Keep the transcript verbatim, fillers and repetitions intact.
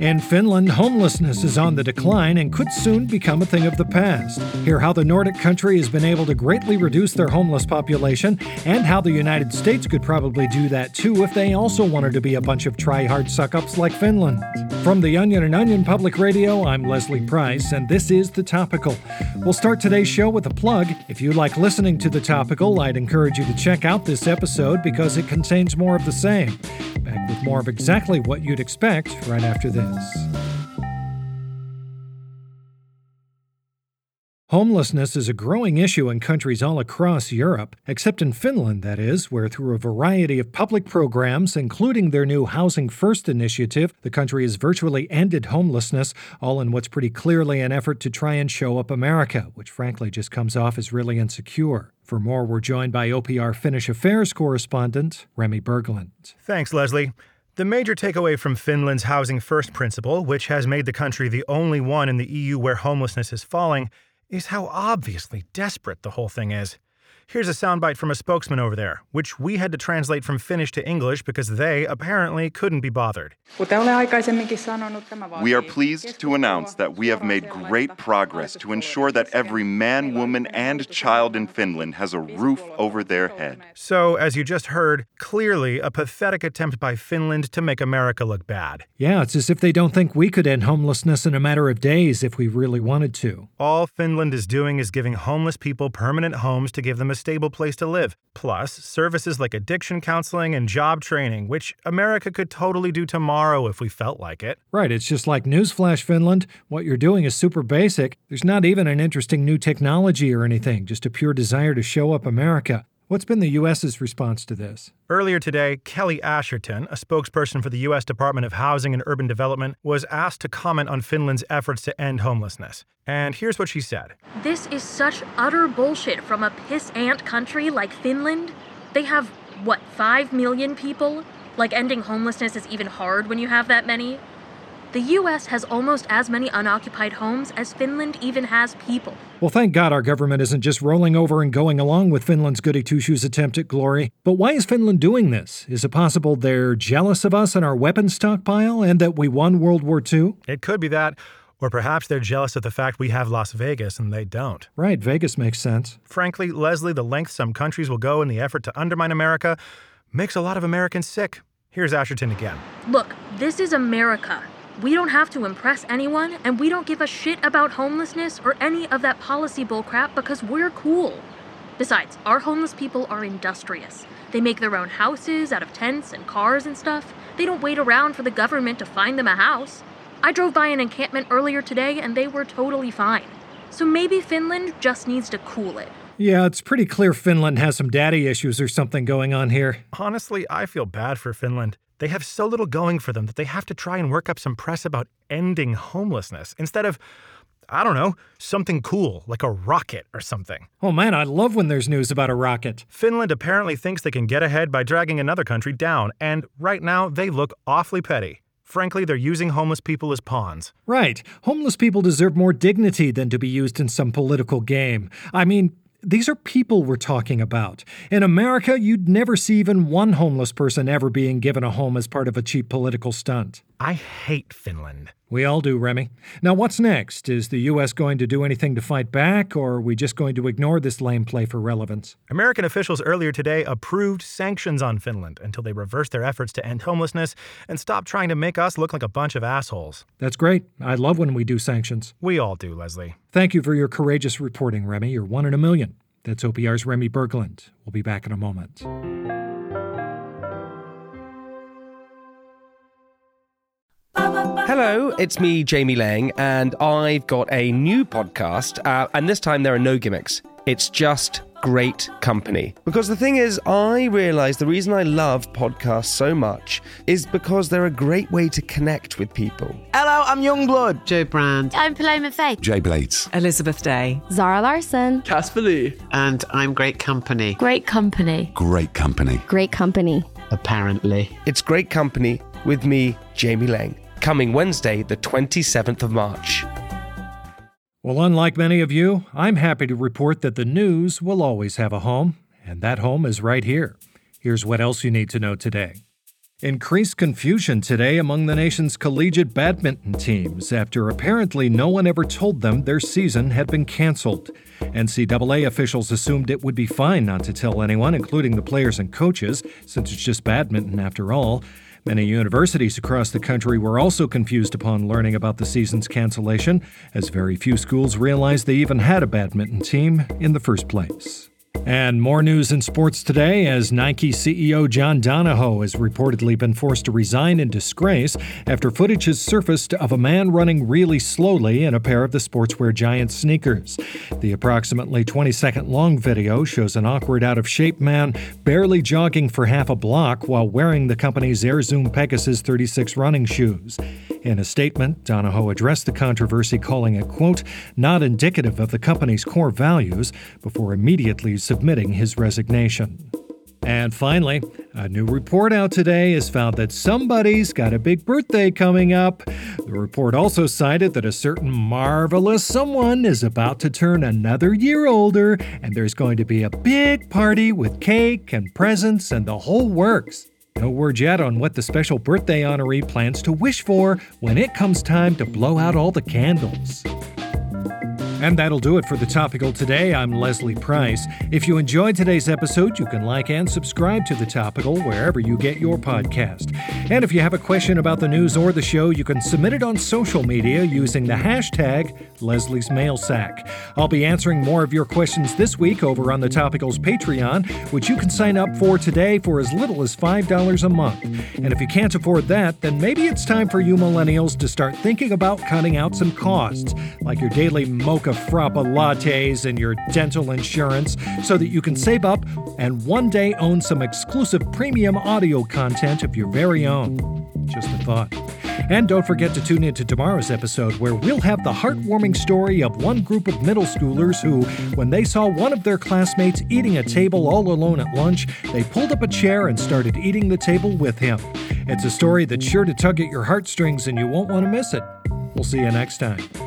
In Finland, homelessness is on the decline and could soon become a thing of the past. Hear how the Nordic country has been able to greatly reduce their homeless population, and how the United States could probably do that too if they also wanted to be a bunch of try-hard suck-ups like Finland. From The Onion and Onion Public Radio, I'm Leslie Price, and this is The Topical. We'll start today's show with a plug. If you like listening to The Topical, I'd encourage you to check out this episode because it contains more of the same. Back with more of exactly what you'd expect right after this. Homelessness is a growing issue in countries all across Europe, except in Finland, that is, where through a variety of public programs, including their new Housing First initiative, the country has virtually ended homelessness, all in what's pretty clearly an effort to try and show up America, which frankly just comes off as really insecure. For more, we're joined by O P R Finnish Affairs correspondent Remy Berglund. Thanks, Leslie. The major takeaway from Finland's Housing First principle, which has made the country the only one in the E U where homelessness is falling, is how obviously desperate the whole thing is. Here's a soundbite from a spokesman over there, which we had to translate from Finnish to English because they apparently couldn't be bothered. We are pleased to announce that we have made great progress to ensure that every man, woman, and child in Finland has a roof over their head. So, as you just heard, clearly a pathetic attempt by Finland to make America look bad. Yeah, it's as if they don't think we could end homelessness in a matter of days if we really wanted to. All Finland is doing is giving homeless people permanent homes to give them a stable place to live, plus services like addiction counseling and job training, which America could totally do tomorrow if we felt like it. Right, it's just like newsflash, Finland. What you're doing is super basic. There's not even an interesting new technology or anything, just a pure desire to show up America. What's been the U S's response to this? Earlier today, Kelly Asherton, a spokesperson for the U S Department of Housing and Urban Development, was asked to comment on Finland's efforts to end homelessness. And here's what she said. This is such utter bullshit from a piss-ant country like Finland. They have, what, five million people? Like, ending homelessness is even hard when you have that many. The U S has almost as many unoccupied homes as Finland even has people. Well, thank God our government isn't just rolling over and going along with Finland's goody-two-shoes attempt at glory. But why is Finland doing this? Is it possible they're jealous of us and our weapons stockpile and that we won World War Two? It could be that. Or perhaps they're jealous of the fact we have Las Vegas and they don't. Right, Vegas makes sense. Frankly, Leslie, the length some countries will go in the effort to undermine America makes a lot of Americans sick. Here's Asherton again. Look, this is America. We don't have to impress anyone, and we don't give a shit about homelessness or any of that policy bullcrap because we're cool. Besides, our homeless people are industrious. They make their own houses out of tents and cars and stuff. They don't wait around for the government to find them a house. I drove by an encampment earlier today, and they were totally fine. So maybe Finland just needs to cool it. Yeah, it's pretty clear Finland has some daddy issues or something going on here. Honestly, I feel bad for Finland. They have so little going for them that they have to try and work up some press about ending homelessness instead of, I don't know, something cool like a rocket or something. Oh man, I love when there's news about a rocket. Finland apparently thinks they can get ahead by dragging another country down, and right now they look awfully petty. Frankly, they're using homeless people as pawns. Right. Homeless people deserve more dignity than to be used in some political game. I mean, these are people we're talking about. In America, you'd never see even one homeless person ever being given a home as part of a cheap political stunt. I hate Finland. We all do, Remy. Now, what's next? Is the U S going to do anything to fight back, or are we just going to ignore this lame play for relevance? American officials earlier today approved sanctions on Finland until they reverse their efforts to end homelessness and stop trying to make us look like a bunch of assholes. That's great. I love when we do sanctions. We all do, Leslie. Thank you for your courageous reporting, Remy. You're one in a million. That's O P R's Remy Berglund. We'll be back in a moment. Hello, it's me, Jamie Lang, and I've got a new podcast, uh, and this time there are no gimmicks. It's just great company. Because the thing is, I realise the reason I love podcasts so much is because they're a great way to connect with people. Hello, I'm Youngblood. Joe Brand. I'm Paloma Faith. Jay Blades. Elizabeth Day. Zara Larson. Casper Lee. And I'm Great Company. Great company. Great company. Great company. Apparently. It's great company with me, Jamie Lang. Coming Wednesday, the twenty-seventh of March. Well, unlike many of you, I'm happy to report that the news will always have a home, and that home is right here. Here's what else you need to know today. Increased confusion today among the nation's collegiate badminton teams after apparently no one ever told them their season had been canceled. N C double A officials assumed it would be fine not to tell anyone, including the players and coaches, since it's just badminton after all. Many universities across the country were also confused upon learning about the season's cancellation, as very few schools realized they even had a badminton team in the first place. And more news in sports today as Nike C E O John Donahoe has reportedly been forced to resign in disgrace after footage has surfaced of a man running really slowly in a pair of the sportswear giant sneakers. The approximately twenty-second long video shows an awkward, out-of-shape man barely jogging for half a block while wearing the company's Air Zoom Pegasus thirty-six running shoes. In a statement, Donahoe addressed the controversy, calling it, quote, not indicative of the company's core values, before immediately submitting his resignation. And finally, a new report out today has found that somebody's got a big birthday coming up. The report also cited that a certain marvelous someone is about to turn another year older, and there's going to be a big party with cake and presents and the whole works. No word yet on what the special birthday honoree plans to wish for when it comes time to blow out all the candles. And that'll do it for The Topical today. I'm Leslie Price. If you enjoyed today's episode, you can like and subscribe to The Topical wherever you get your podcast. And if you have a question about the news or the show, you can submit it on social media using the hashtag Leslie's Mail Sack. I'll be answering more of your questions this week over on The Topical's Patreon, which you can sign up for today for as little as five dollars a month. And if you can't afford that, then maybe it's time for you millennials to start thinking about cutting out some costs, like your daily mocha frappa lattes and your dental insurance, so that you can save up and one day own some exclusive premium audio content of your very own. Just a thought. And don't forget to tune in to tomorrow's episode, where we'll have the heartwarming story of one group of middle schoolers who, when they saw one of their classmates eating at a table all alone at lunch, they pulled up a chair and started eating the table with him. It's a story that's sure to tug at your heartstrings, and you won't want to miss it. We'll see you next time.